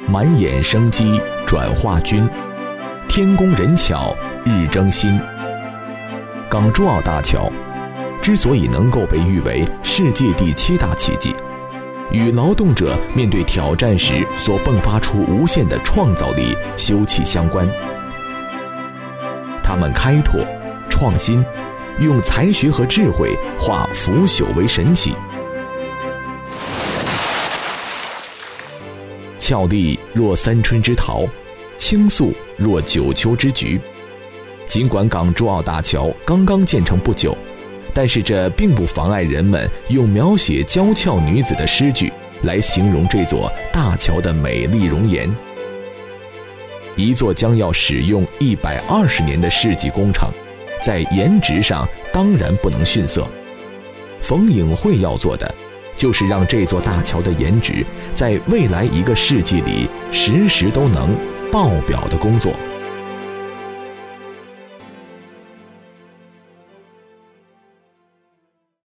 满眼生机转化军，天工人巧日争新。港珠澳大桥之所以能够被誉为世界第7大奇迹，与劳动者面对挑战时所迸发出无限的创造力休戚相关。他们开拓、创新，用才学和智慧化腐朽为神奇。俏丽若三春之桃，倾素若九秋之菊。尽管港珠澳大桥刚刚建成不久，但是这并不妨碍人们用描写娇俏女子的诗句来形容这座大桥的美丽容颜。一座将要使用120年的世纪工程，在颜值上当然不能逊色。冯颖慧要做的就是让这座大桥的颜值在未来1个世纪里时时都能爆表的工作。